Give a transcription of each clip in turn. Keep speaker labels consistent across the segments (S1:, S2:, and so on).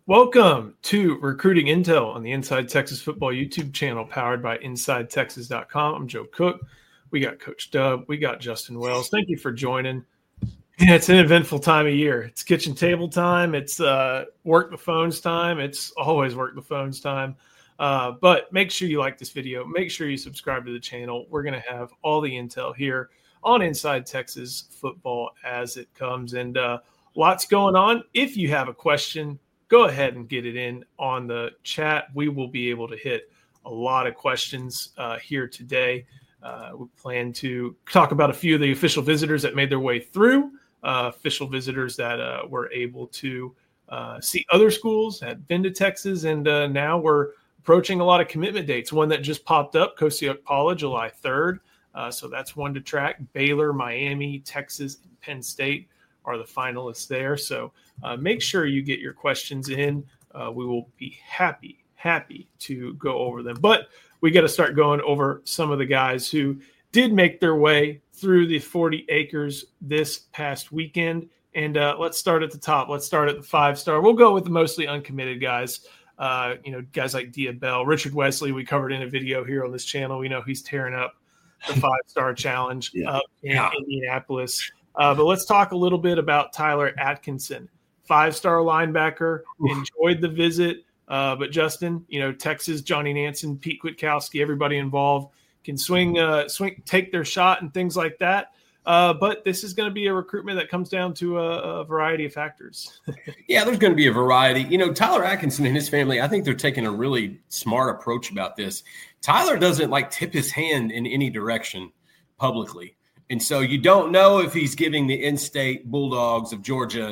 S1: Welcome to Recruiting Intel on the Inside Texas Football YouTube channel powered by InsideTexas.com. I'm Joe Cook. We got Coach Dub. We got Justin Wells. Thank you for joining. Yeah, it's an eventful time of year. It's kitchen table time. It's work the phones time. It's always work the phones time. But make sure you like this video. Make sure you subscribe to the channel. We're going to have all the intel here on Inside Texas Football as it comes. And lots going on. If you have a question, go ahead and get it in on the chat. We will be able to hit a lot of questions here today. We plan to talk about a few of the official visitors that made their way through, official visitors that were able to see other schools, had been to Texas, and now we're approaching a lot of commitment dates. One that just popped up, Kosiok-Pala, July 3rd. So that's one to track. Baylor, Miami, Texas, and Penn State are the finalists there. So make sure you get your questions in. We will be happy to go over them. But we got to start going over some of the guys who did make their way through the 40 acres this past weekend. And let's start at the top. Let's start at the 5-star. We'll go with the mostly uncommitted guys. Guys like Dia Bell, Richard Wesley, we covered in a video here on this channel. We know he's tearing up the 5-star challenge up in Indianapolis. But let's talk a little bit about Tyler Atkinson, 5-star linebacker. Enjoyed the visit. But Justin, Texas, Johnny Nansen, Pete Kwiatkowski, everybody involved can swing, take their shot and things like that. But this is going to be a recruitment that comes down to a variety of factors.
S2: Yeah, there's going to be a variety. Tyler Atkinson and his family, I think they're taking a really smart approach about this. Tyler doesn't tip his hand in any direction publicly. And so you don't know if he's giving the in-state Bulldogs of Georgia,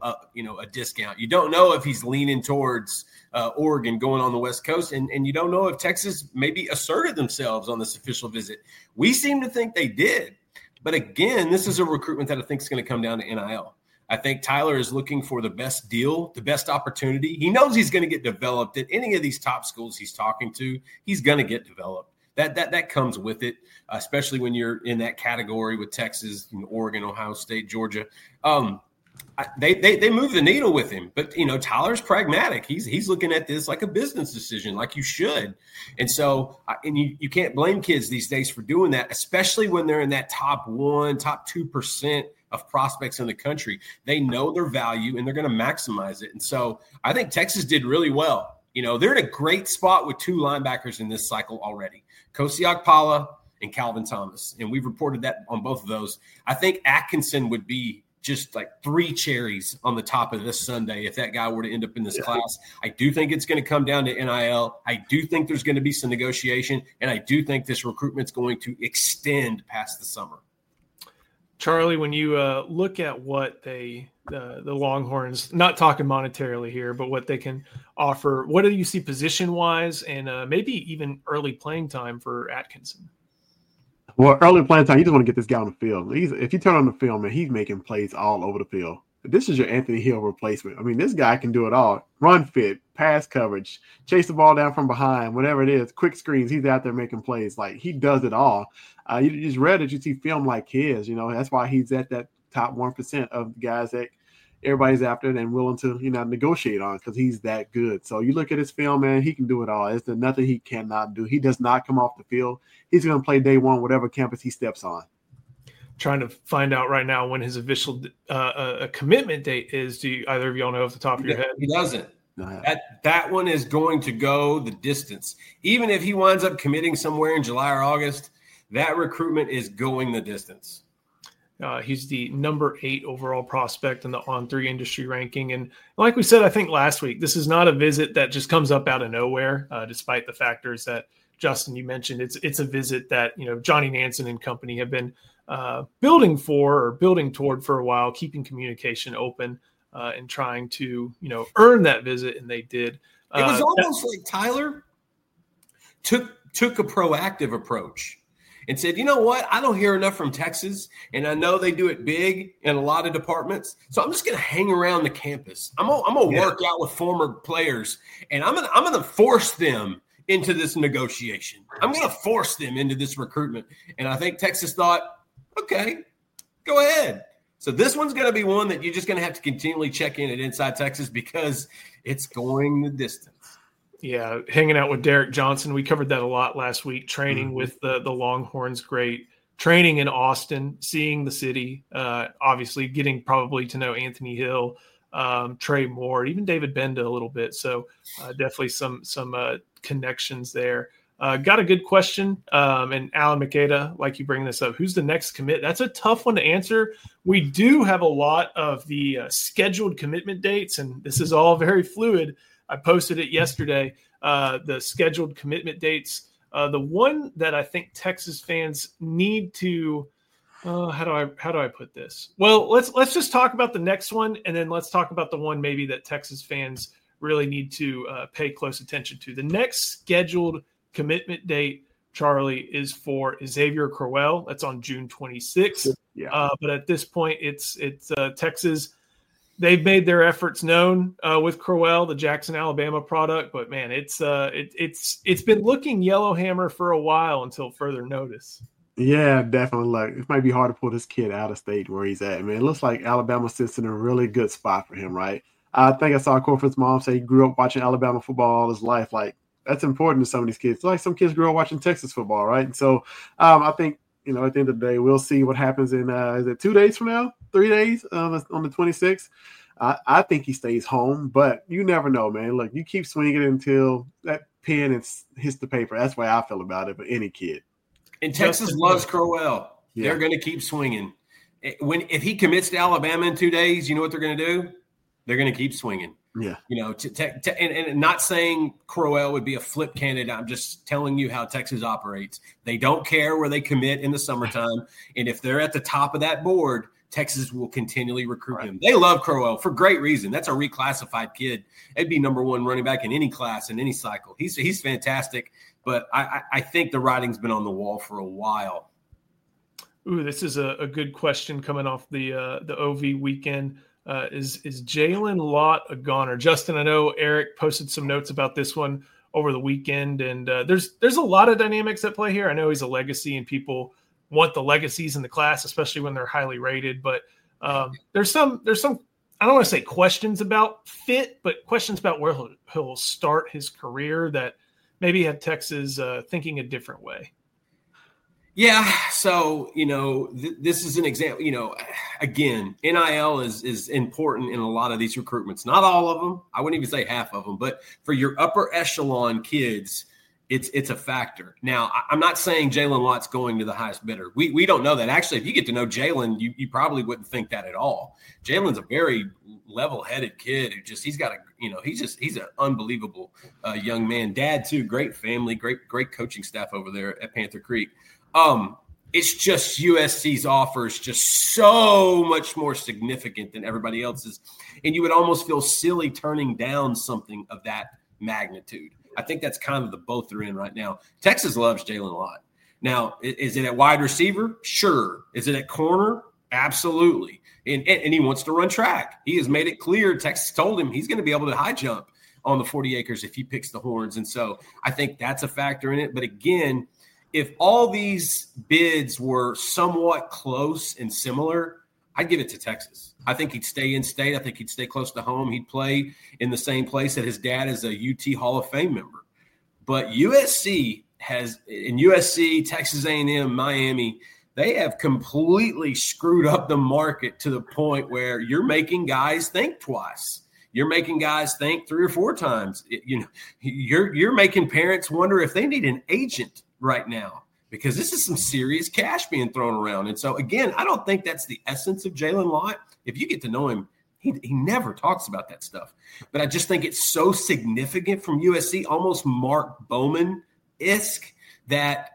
S2: a discount. You don't know if he's leaning towards Oregon going on the West Coast. And you don't know if Texas maybe asserted themselves on this official visit. We seem to think they did. But again, this is a recruitment that I think is going to come down to NIL. I think Tyler is looking for the best deal, the best opportunity. He knows he's going to get developed at any of these top schools he's talking to. He's going to get developed. That comes with it, especially when you're in that category with Texas, Oregon, Ohio State, Georgia. They move the needle with him, but Tyler's pragmatic. He's looking at this like a business decision, like you should. And so, you can't blame kids these days for doing that, especially when they're in that top 1%, top 2% of prospects in the country. They know their value and they're going to maximize it. And so, I think Texas did really well. They're in a great spot with 2 linebackers in this cycle already. Kosiok-Pala and Calvin Thomas. And we've reported that on both of those. I think Atkinson would be just 3 cherries on the top of this Sunday if that guy were to end up in this class. I do think it's going to come down to NIL. I do think there's going to be some negotiation. And I do think this recruitment's going to extend past the summer.
S1: Charlie, when you look at what the Longhorns, not talking monetarily here, but what they can offer, what do you see position-wise and maybe even early playing time for Atkinson?
S3: Well, early playing time, you just want to get this guy on the field. If you turn on the film, man, he's making plays all over the field. This is your Anthony Hill replacement. I mean, this guy can do it all. Run fit, pass coverage, chase the ball down from behind, whatever it is, quick screens. He's out there making plays. He does it all. You just read it. You see film like his. That's why he's at that top 1% of the guys that everybody's after and willing to, negotiate on because he's that good. So you look at his film, man, he can do it all. There's nothing he cannot do. He does not come off the field. He's going to play day one, whatever campus he steps on.
S1: Trying to find out right now when his official commitment date is. Do either of y'all know off the top of your head?
S2: He doesn't. That one is going to go the distance. Even if he winds up committing somewhere in July or August, that recruitment is going the distance.
S1: He's the number 8 overall prospect in the On3 industry ranking. And like we said, I think last week, this is not a visit that just comes up out of nowhere, despite the factors that, Justin, you mentioned. It's a visit that, Johnny Nansen and company have been building toward for a while, keeping communication open and trying to, earn that visit. And they did.
S2: It was almost like Tyler took a proactive approach and said, you know what? I don't hear enough from Texas, and I know they do it big in a lot of departments, so I'm just going to hang around the campus. I'm going to work out with former players, and I'm going to force them into this negotiation. I'm going to force them into this recruitment. And I think Texas thought, okay, go ahead. So this one's going to be one that you're just going to have to continually check in at Inside Texas because it's going the distance.
S1: Yeah, hanging out with Derek Johnson. We covered that a lot last week, training with the Longhorns. Great training in Austin, seeing the city, obviously getting probably to know Anthony Hill, Trey Moore, even David Benda a little bit. So definitely some connections there. Got a good question. And Alan Makeda, like you bring this up, who's the next commit? That's a tough one to answer. We do have a lot of the scheduled commitment dates, and this is all very fluid. I posted it yesterday, the scheduled commitment dates. The one that I think Texas fans need to how do I put this? Well, let's just talk about the next one, and then let's talk about the one maybe that Texas fans really need to pay close attention to. The next scheduled commitment date, Charlie, is for Xavier Crowell. That's on June 26th.
S3: Yeah.
S1: But at this point, it's Texas. They've made their efforts known with Crowell, the Jackson, Alabama product. But man, it's been looking Yellowhammer for a while until further notice.
S3: Yeah, definitely. Like, it might be hard to pull this kid out of state where he's at. Man, it looks like Alabama sits in a really good spot for him, right? I think I saw a quote from his mom say he grew up watching Alabama football all his life. Like, that's important to some of these kids. Like, some kids grew up watching Texas football, right? And so I think, at the end of the day, we'll see what happens in, is it 2 days from now? 3 days on the 26th? I think he stays home, but you never know, man. Look, you keep swinging until that pen hits the paper. That's the way I feel about it, but any kid.
S2: And Texas loves Crowell. Yeah. They're going to keep swinging. If he commits to Alabama in 2 days, you know what they're going to do? They're going to keep swinging.
S3: Yeah.
S2: And not saying Crowell would be a flip candidate. I'm just telling you how Texas operates. They don't care where they commit in the summertime. And if they're at the top of that board, Texas will continually recruit him. They love Crowell for great reason. That's a reclassified kid. It'd be number one running back in any class, in any cycle. He's fantastic, but I think the writing's been on the wall for a while.
S1: Ooh, this is a good question coming off the OV weekend. Is Jalen Lott a goner? Justin, I know Eric posted some notes about this one over the weekend, and there's a lot of dynamics at play here. I know he's a legacy, and people want the legacies in the class, especially when they're highly rated. But there's some I don't want to say questions about fit, but questions about where he'll start his career that maybe had Texas thinking a different way.
S2: Yeah, so, this is an example. Again, NIL is important in a lot of these recruitments. Not all of them. I wouldn't even say half of them. But for your upper echelon kids, it's a factor. Now, I'm not saying Jalen Lott's going to the highest bidder. We don't know that. Actually, if you get to know Jalen, you probably wouldn't think that at all. Jalen's a very level-headed kid who he's an unbelievable young man. Dad, too, great family, great coaching staff over there at Panther Creek. It's just USC's offer is just so much more significant than everybody else's. And you would almost feel silly turning down something of that magnitude. I think that's kind of the boat they're in right now. Texas loves Jalen Lott. Now, is it at wide receiver? Sure. Is it at corner? Absolutely. And he wants to run track. He has made it clear. Texas told him he's going to be able to high jump on the 40 acres if he picks the horns. And so I think that's a factor in it. But again, if all these bids were somewhat close and similar, I'd give it to Texas. I think he'd stay in state. I think he'd stay close to home. He'd play in the same place that his dad is a UT Hall of Fame member. But USC, Texas A&M, Miami, they have completely screwed up the market to the point where you're making guys think twice. You're making guys think 3 or 4 times. You're making parents wonder if they need an agent right now, because this is some serious cash being thrown around. And so, again, I don't think that's the essence of Jalen Lott. If you get to know him, he never talks about that stuff. But I just think it's so significant from USC, almost Mark Bowman-esque, that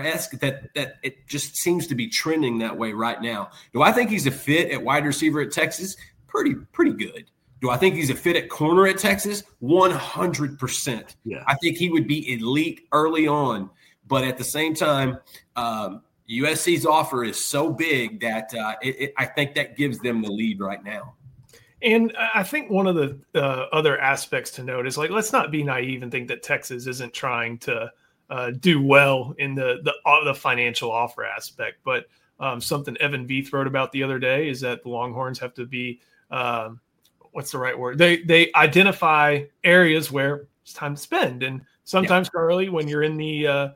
S2: it just seems to be trending that way right now. Do I think he's a fit at wide receiver at Texas? Pretty good. Do I think he's a fit at corner at Texas? 100%.
S3: Yeah.
S2: I think he would be elite early on. But at the same time, USC's offer is so big that I think that gives them the lead right now.
S1: And I think one of the other aspects to note is, let's not be naive and think that Texas isn't trying to do well in the financial offer aspect. But Something Evan Veith wrote about the other day is that the Longhorns have to be what's the right word? They identify areas where it's time to spend, and sometimes, Carly, when you're in the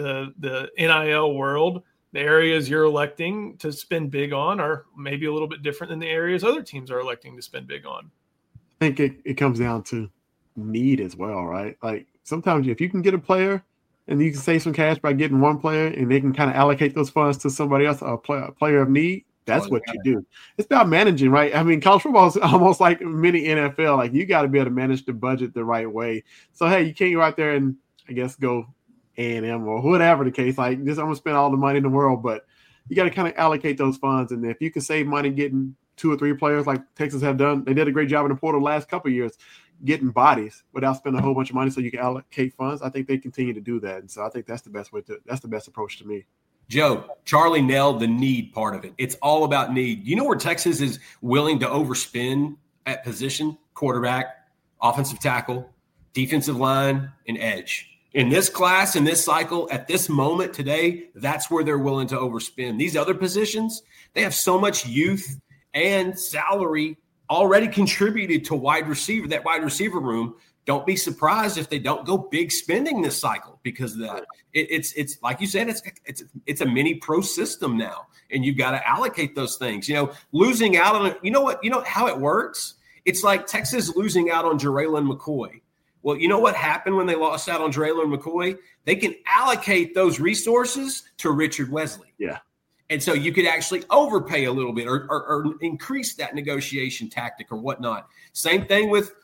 S1: NIL world, the areas you're electing to spend big on are maybe a little bit different than the areas other teams are electing to spend big on.
S3: I think it comes down to need as well, right? Like sometimes if you can get a player and you can save some cash by getting one player and they can kind of allocate those funds to somebody else, a player of need, that's what you do. It's about managing, right? I mean, college football is almost like mini NFL. Like you got to be able to manage the budget the right way. So, hey, you can't go out there and I guess go A&M or whatever the case. Like this, I'm going to spend all the money in the world, but you got to kind of allocate those funds. And if you can save money getting 2 or 3 players like Texas have done, they did a great job in the portal the last couple of years getting bodies without spending a whole bunch of money so you can allocate funds. I think they continue to do that. And so I think that's the best way that's the best approach to me.
S2: Joe, Charlie nailed the need part of it. It's all about need. You know where Texas is willing to overspend at position? Quarterback, offensive tackle, defensive line, and edge. In this class, in this cycle, at this moment today, that's where they're willing to overspend. These other positions, they have so much youth and salary already contributed to wide receiver, that wide receiver room. Don't be surprised if they don't go big spending this cycle because of that. It's like you said, it's a mini pro system now, and you've got to allocate those things. You know, losing out on it. You know how it works. It's like Texas losing out on Jaraylon McCoy. Well, you know what happened when they lost out on Jaraylon McCoy? They can allocate those resources to Richard Wesley.
S3: Yeah.
S2: And so you could actually overpay a little bit or increase that negotiation tactic or whatnot. Same thing with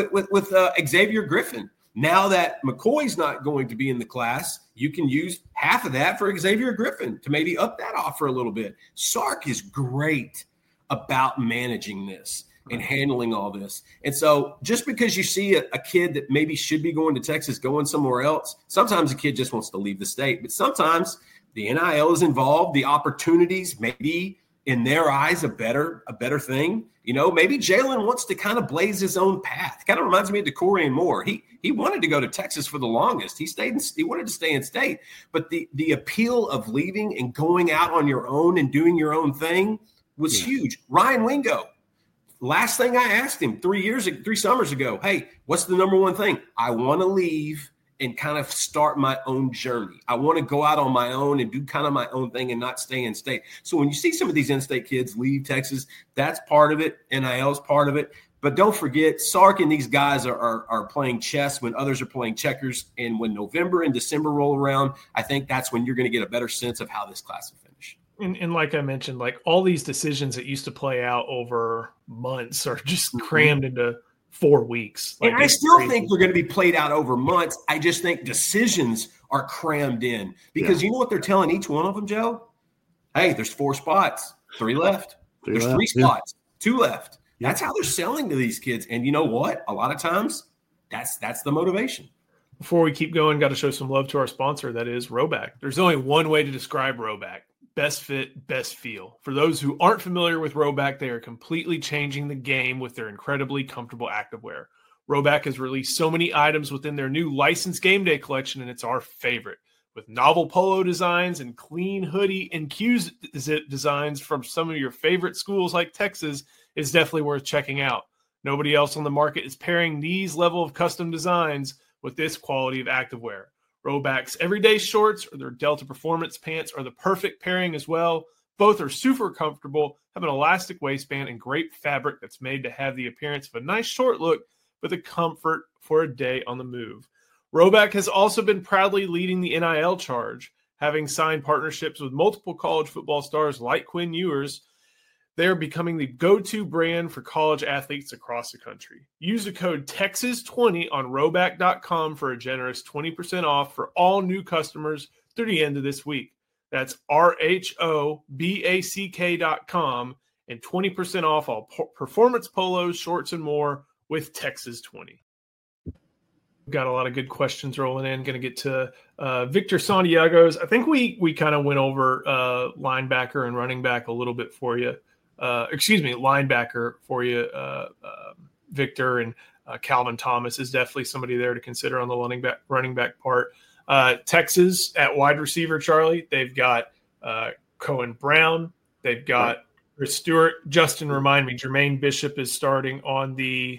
S2: Xavier Griffin. Now that McCoy's not going to be in the class, you can use half of that for Xavier Griffin to maybe up that offer a little bit. Sark is great about managing this and handling all this. And so just because you see a kid that maybe should be going to Texas going somewhere else, sometimes a kid just wants to leave the state. But sometimes the NIL is involved. The opportunities may be, in their eyes, a better thing. You know, maybe Jalen wants to kind of blaze his own path. Kind of reminds me of DeCorian Moore. He wanted to go to Texas for the longest. He wanted to stay in state. But the appeal of leaving and going out on your own and doing your own thing was huge. Ryan Wingo. Last thing I asked him 3 summers ago, hey, what's the number one thing? I want to leave and kind of start my own journey. I want to go out on my own and do kind of my own thing and not stay in state. So when you see some of these in-state kids leave Texas, that's part of it. NIL is part of it. But don't forget, Sark and these guys are playing chess when others are playing checkers. And when November and December roll around, I think that's when you're going to get a better sense of how this class will finish.
S1: And like I mentioned, like all these decisions that used to play out over months are just crammed into 4 weeks.
S2: Like, and I still think they're going to be played out over months. I just think decisions are crammed in because you know what they're telling each one of them, Joe? Hey, there's 4 spots, 3 left. There's 3 spots, 2 left. That's how they're selling to these kids. And you know what? A lot of times that's the motivation.
S1: Before we keep going, got to show some love to our sponsor. That is Rhoback. There's only one way to describe Rhoback. Best fit, best feel. For those who aren't familiar with Rhoback, they are completely changing the game with their incredibly comfortable activewear. Rhoback has released so many items within their new licensed game day collection, and it's our favorite. With novel polo designs and clean hoodie and Q's designs from some of your favorite schools like Texas, it's definitely worth checking out. Nobody else on the market is pairing these level of custom designs with this quality of activewear. Rhoback's everyday shorts or their Delta Performance pants are the perfect pairing as well. Both are super comfortable, have an elastic waistband, and great fabric that's made to have the appearance of a nice short look, but the comfort for a day on the move. Rhoback has also been proudly leading the NIL charge, having signed partnerships with multiple college football stars like Quinn Ewers. They are becoming the go-to brand for college athletes across the country. Use the code TEXAS20 on Rhoback.com for a generous 20% off for all new customers through the end of this week. That's RHOBACK.com and 20% off all performance polos, shorts, and more with TEXAS20. We've got a lot of good questions rolling in. Going to get to Victor Santiago's. I think we kind of went over linebacker and running back a little bit for you. Linebacker for you, Victor, and Calvin Thomas is definitely somebody there to consider on the running back part. Texas at wide receiver, Charlie, they've got Cohen Brown. They've got Chris Stewart. Justin, remind me, Jermaine Bishop is starting on the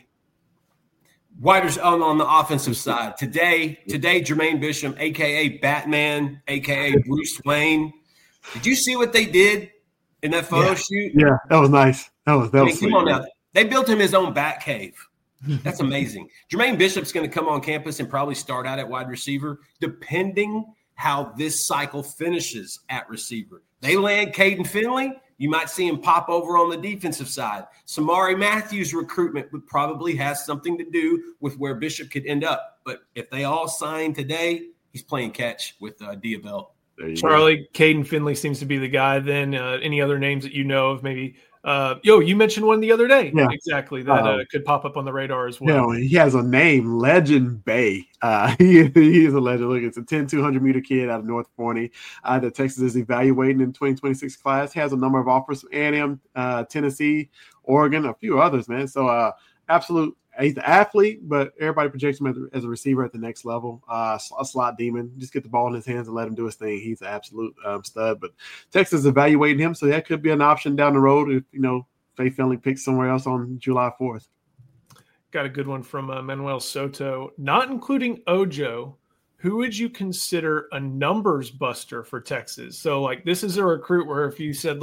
S2: on the offensive side. Today, Jermaine Bishop, a.k.a. Batman, a.k.a. Bruce Wayne. Did you see what they did in that photo shoot?
S3: Yeah, that was nice. That was
S2: come on now. They built him his own bat cave. That's amazing. Jermaine Bishop's going to come on campus and probably start out at wide receiver, depending how this cycle finishes at receiver. They land Caden Finley, you might see him pop over on the defensive side. Samari Matthews' recruitment would probably have something to do with where Bishop could end up. But if they all sign today, he's playing catch with Diabell.
S1: Charlie, Caden Finley seems to be the guy. Then any other names that you know of? Maybe you mentioned one the other day.
S3: Yeah.
S1: Exactly. That could pop up on the radar as well.
S3: He has a name, Legend Bay. He is a legend. Look, it's a 10, 200-meter kid out of North Forney that Texas is evaluating in 2026 class. He has a number of offers from A&M, Tennessee, Oregon, a few others, man. So absolute. He's an athlete, but everybody projects him as a receiver at the next level. A slot demon. Just get the ball in his hands and let him do his thing. He's an absolute stud. But Texas is evaluating him, so that could be an option down the road if, Faye Finley picks somewhere else on July 4th.
S1: Got a good one from Manuel Soto. Not including Ojo, who would you consider a numbers buster for Texas? So, this is a recruit where if you said,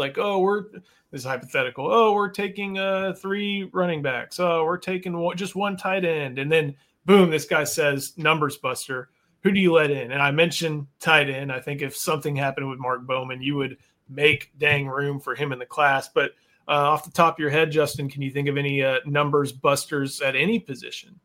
S1: this is hypothetical. We're taking 3 running backs. We're taking just 1 tight end. And then, boom, this guy says numbers buster. Who do you let in? And I mentioned tight end. I think if something happened with Mark Bowman, you would make dang room for him in the class. But off the top of your head, Justin, can you think of any numbers busters at any position?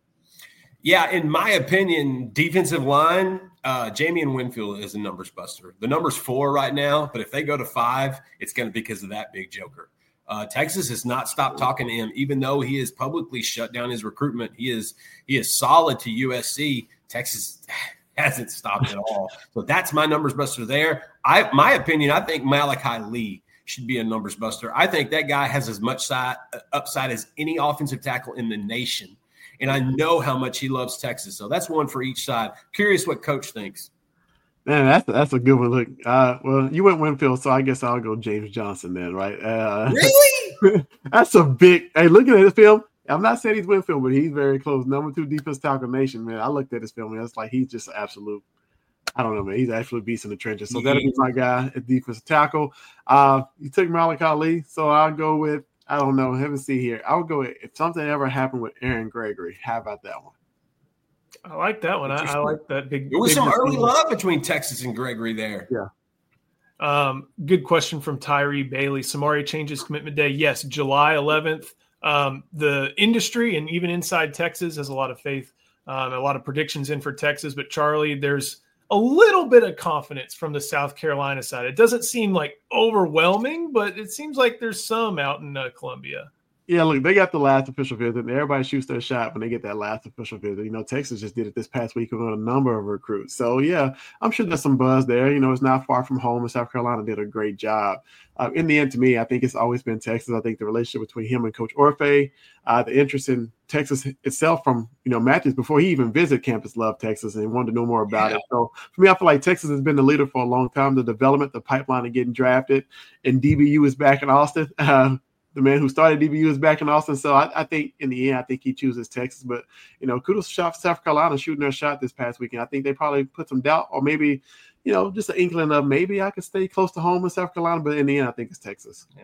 S2: Yeah, in my opinion, defensive line, Jamian Winfield is a numbers buster. The number's 4 right now, but if they go to 5, it's going to be because of that big joker. Texas has not stopped talking to him, even though he has publicly shut down his recruitment. He is solid to USC. Texas hasn't stopped at all. So that's my numbers buster there. My opinion, I think Malachi Lee should be a numbers buster. I think that guy has as much upside as any offensive tackle in the nation. And I know how much he loves Texas. So that's one for each side. Curious what Coach thinks.
S3: Man, that's a good one. Look, well, you went Winfield, so I guess I'll go James Johnson then, right?
S2: Really?
S3: That's a big – hey, looking at this film, I'm not saying he's Winfield, but he's very close. Number 2 defense tackle nation, man. I looked at this film, and it's like he's just absolute – I don't know, man. He's absolute beast in the trenches. So that'll be my guy at defensive tackle. You took Malachi Lee, so I'll go with – I don't know. Let me see here. I would go if something ever happened with Aaron Gregory. How about that one?
S1: I like that one. I like that big.
S2: There was some early love between Texas and Gregory there.
S3: Yeah.
S1: Good question from Tyree Bailey. Samari changes commitment day. Yes, July 11th. The industry and even inside Texas has a lot of faith, a lot of predictions in for Texas. But Charlie, there's a little bit of confidence from the South Carolina side. It doesn't seem overwhelming, but it seems like there's some out in Columbia.
S3: Yeah, look, they got the last official visit. And everybody shoots their shot when they get that last official visit. Texas just did it this past week with a number of recruits. So, yeah, I'm sure there's some buzz there. It's not far from home, and South Carolina did a great job. In the end, to me, I think it's always been Texas. I think the relationship between him and Coach Orfe, the interest in Texas itself from, Matthews, before he even visited campus, loved Texas and wanted to know more about it. So, for me, I feel like Texas has been the leader for a long time, the development, the pipeline of getting drafted, and DBU is back in Austin. The man who started DBU is back in Austin. So I think in the end, I think he chooses Texas. But, kudos to South Carolina shooting their shot this past weekend. I think they probably put some doubt or maybe, just an inkling of maybe I could stay close to home in South Carolina. But in the end, I think it's Texas.
S1: Yeah.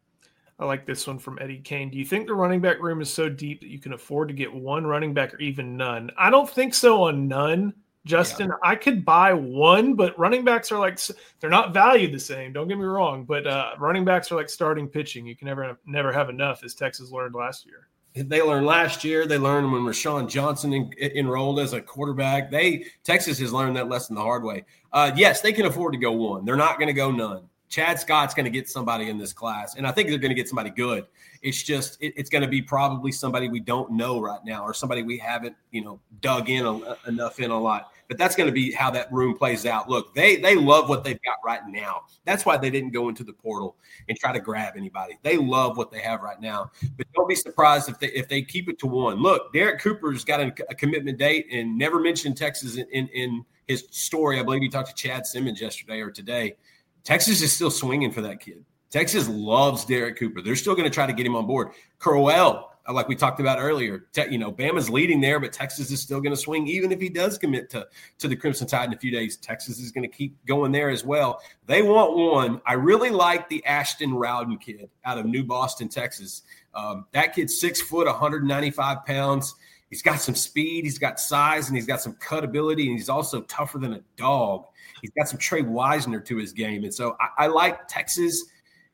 S1: I like this one from Eddie Kane. Do you think the running back room is so deep that you can afford to get one running back or even none? I don't think so on none. Justin, yeah. I could buy one, but running backs are they're not valued the same. Don't get me wrong, but running backs are like starting pitching. You can never have enough, as Texas learned last year.
S2: They learned last year. They learned when Rashawn Johnson enrolled as a quarterback. Texas has learned that lesson the hard way. Yes, they can afford to go one. They're not going to go none. Chad Scott's going to get somebody in this class, and I think they're going to get somebody good. It's just it's going to be probably somebody we don't know right now or somebody we haven't, dug in enough in a lot. But that's going to be how that room plays out. Look, they love what they've got right now. That's why they didn't go into the portal and try to grab anybody. They love what they have right now. But don't be surprised if they keep it to one. Look, Derek Cooper's got a commitment date and never mentioned Texas in his story. I believe he talked to Chad Simmons yesterday or today. Texas is still swinging for that kid. Texas loves Derek Cooper. They're still going to try to get him on board. Crowell, like we talked about earlier, Bama's leading there, but Texas is still going to swing. Even if he does commit to the Crimson Tide in a few days, Texas is going to keep going there as well. They want one. I really like the Ashton Rowden kid out of New Boston, Texas. That kid's 6 foot, 195 pounds. He's got some speed, he's got size, and he's got some cut ability, and he's also tougher than a dog. He's got some Trey Wisner to his game. And so I like Texas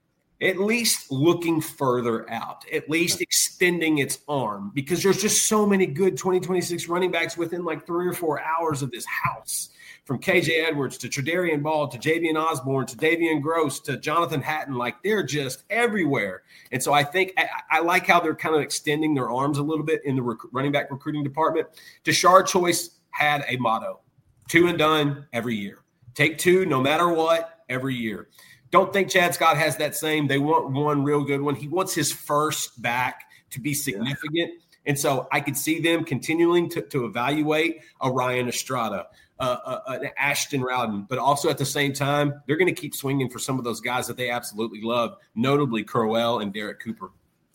S2: at least looking further out, at least extending its arm, because there's just so many good 2026 running backs within like 3 or 4 hours of this house, from KJ Edwards to Tredarian Ball to Javian Osborne to Davian Gross to Jonathan Hatton. Like, they're just everywhere. And so I think I like how they're kind of extending their arms a little bit in the running back recruiting department. Tashard Choice had a motto: 2 and done every year. Take 2 no matter what every year. Don't think Chad Scott has that same. They want one real good one. He wants his first back to be significant. Yeah. And so I could see them continuing to evaluate a Ryan Estrada, an Ashton Rowden, but also at the same time, they're going to keep swinging for some of those guys that they absolutely love, notably Crowell and Derek Cooper.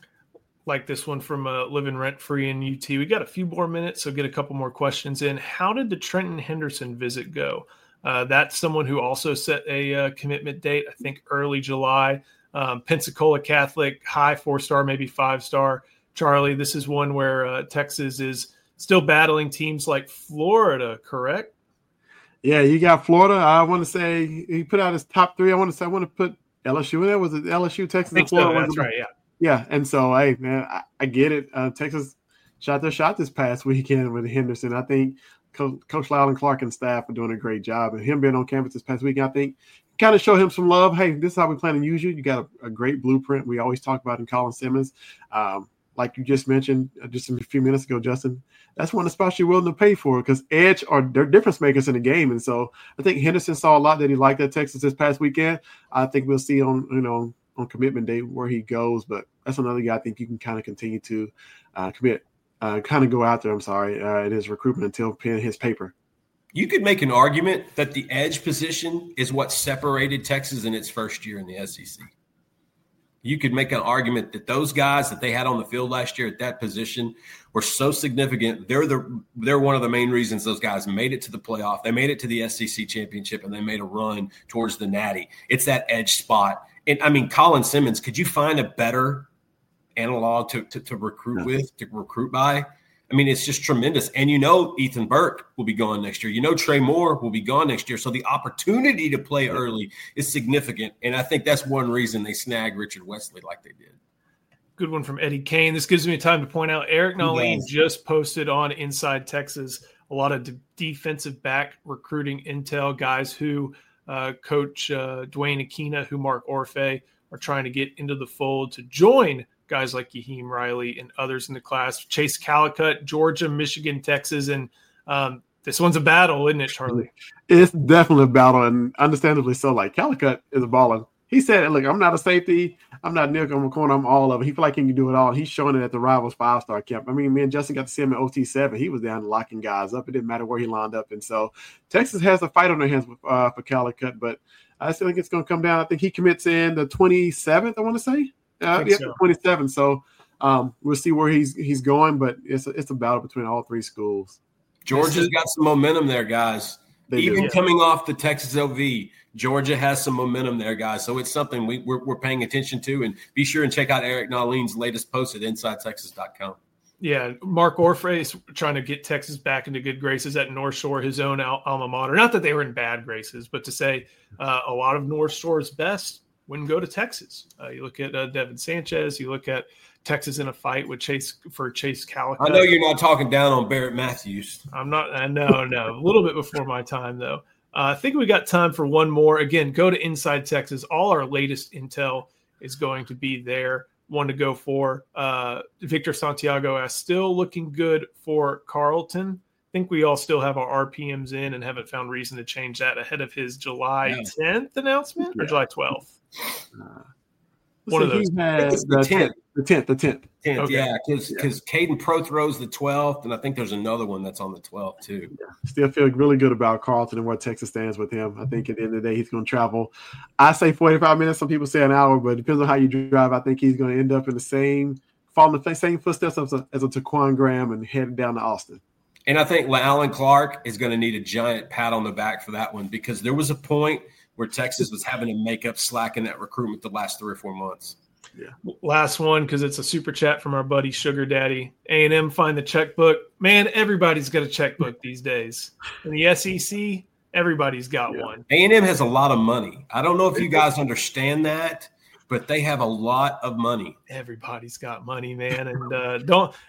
S1: Like this one from Living Rent Free in UT. We got a few more minutes, so get a couple more questions in. How did the Trenton Henderson visit go? That's someone who also set a commitment date, I think early July. Pensacola Catholic, high 4-star, maybe 5-star. Charlie, this is one where Texas is still battling teams like Florida, correct?
S3: Yeah, you got Florida. I want to say he put out his top 3. I want to put LSU in there. Was it LSU, Texas, and Florida?
S1: So. That's right, yeah.
S3: Yeah, and so, hey, man, I get it. Texas shot their shot this past weekend with Henderson. I think Coach Loudon Clark and staff are doing a great job. And him being on campus this past weekend, I think kind of show him some love. Hey, this is how we plan to use you. You got a great blueprint. We always talk about in Colin Simmons. Like you just mentioned just a few minutes ago, Justin, that's one of the spots you're willing to pay for, because edge are they're difference makers in the game. And so I think Henderson saw a lot that he liked at Texas this past weekend. I think we'll see on commitment day where he goes. But that's another guy I think you can kind of continue to commit. Kind of go out there, in his recruitment until pen his paper.
S2: You could make an argument that the edge position is what separated Texas in its first year in the SEC. You could make an argument that those guys that they had on the field last year at that position were so significant. They're one of the main reasons those guys made it to the playoff. They made it to the SEC championship, and they made a run towards the Natty. It's that edge spot. And, I mean, Colin Simmons, could you find a better analog to recruit with, to recruit by? I mean, it's just tremendous. And Ethan Burke will be gone next year. Trey Moore will be gone next year. So the opportunity to play early is significant. And I think that's one reason they snagged Richard Wesley like they did.
S1: Good one from Eddie Kane. This gives me time to point out Eric Nahlin just posted on Inside Texas a lot of defensive back recruiting intel, guys who Coach Dwayne Aquina, who Mark Orfe are trying to get into the fold to join guys like Yaheem Riley and others in the class. Chase Calicut, Georgia, Michigan, Texas, and this one's a battle, isn't it, Charlie?
S3: It's definitely a battle, and understandably so. Like, Calicut is a baller. He said, look, I'm not a safety. I'm not nickel. I'm a corner. I'm all of it. He feel like he can do it all. He's showing it at the Rivals 5-star camp. I mean, me and Justin got to see him at OT7. He was down locking guys up. It didn't matter where he lined up. And so Texas has a fight on their hands for Calicut, but I still think it's going to come down. I think he commits in the 27th, I want to say. So. 27. So we'll see where he's going, but it's a battle between all 3 schools.
S2: Georgia's got some momentum there, guys. Even coming off the Texas LV, Georgia has some momentum there, guys. So it's something we're paying attention to. And be sure and check out Eric Nahlin's latest post at InsideTexas.com. Yeah,
S1: Mark Orfe is trying to get Texas back into good graces at North Shore, his own alma mater. Not that they were in bad graces, but to say a lot of North Shore's best wouldn't go to Texas. You look at Devin Sanchez. You look at Texas in a fight with Chase Calicut.
S2: I know you're not talking down on Barrett Matthews.
S1: I'm not. I know. A little bit before my time, though. I think we got time for one more. Again, go to Inside Texas. All our latest intel is going to be there. One to go for. Victor Santiago asks, still looking good for Carlton. I think we all still have our RPMs in and haven't found reason to change that ahead of his July 10th announcement or July 12th. One of those.
S3: He had the 10th.
S2: Okay. Yeah, because Caden Prothrow's the 12th, and I think there's another one that's on the 12th too.
S3: Yeah. Still feel really good about Carlton and where Texas stands with him. I think at the end of the day, he's going to travel. I say 45 minutes. Some people say an hour, but it depends on how you drive. I think he's going to end up in following the same footsteps as a Taquan Graham and heading down to Austin.
S2: And I think Alan Clark is going to need a giant pat on the back for that one, because there was a point where Texas was having to make up slack in that recruitment the last 3 or 4 months.
S1: Yeah. Last one, because it's a super chat from our buddy Sugar Daddy. A&M find the checkbook. Man, everybody's got a checkbook these days. In the SEC, everybody's got one.
S2: A&M has a lot of money. I don't know if you guys understand that, but they have a lot of money.
S1: Everybody's got money, man. And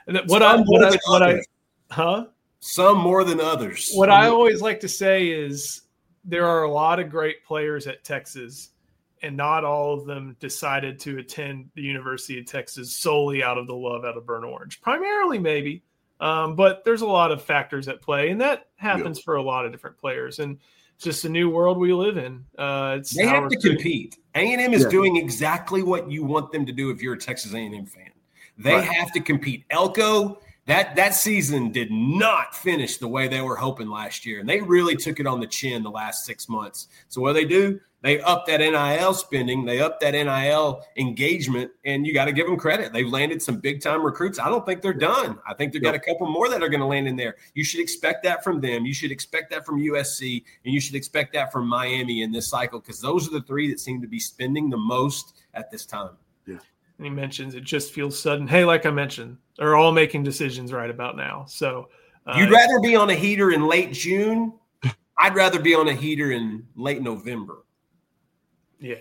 S2: Some more than others.
S1: What I always like to say is there are a lot of great players at Texas, and not all of them decided to attend the University of Texas solely out of the love out of Burnt Orange. Primarily, maybe, but there's a lot of factors at play, and that happens for a lot of different players. And it's just a new world we live in.
S2: They have to compete. A&M is doing exactly what you want them to do if you're a Texas A&M fan. They have to compete. Elko, that season did not finish the way they were hoping last year, and they really took it on the chin the last 6 months. So what do? They upped that NIL spending. They upped that NIL engagement, and you got to give them credit. They've landed some big-time recruits. I don't think they're done. I think they've got a couple more that are going to land in there. You should expect that from them. You should expect that from USC, and you should expect that from Miami in this cycle, because those are the 3 that seem to be spending the most at this time.
S1: Yeah. And he mentions it just feels sudden. Hey, like I mentioned, they're all making decisions right about now. So
S2: you'd rather be on a heater in late June? I'd rather be on a heater in late November.
S1: Yeah,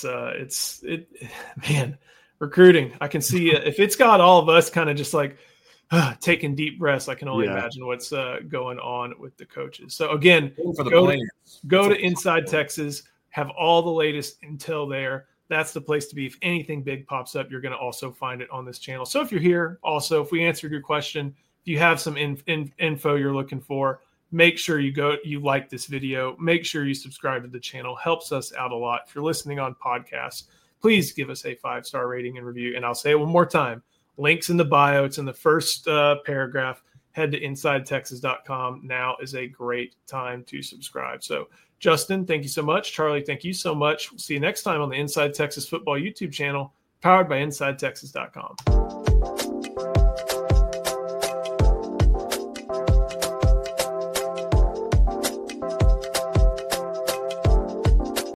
S1: man, recruiting. I can see if it's got all of us kind of just like taking deep breaths, I can only imagine what's going on with the coaches. So again, go to Inside Texas, have all the latest intel there. That's the place to be. If anything big pops up, you're going to also find it on this channel. So if you're here, also, if we answered your question, if you have some info you're looking for, make sure you like this video. Make sure you subscribe to the channel. Helps us out a lot. If you're listening on podcasts, please give us a 5-star rating and review. And I'll say it one more time. Links in the bio. It's in the first paragraph. Head to InsideTexas.com. Now is a great time to subscribe. So, Justin, thank you so much. Charlie, thank you so much. We'll see you next time on the Inside Texas Football YouTube channel, powered by InsideTexas.com.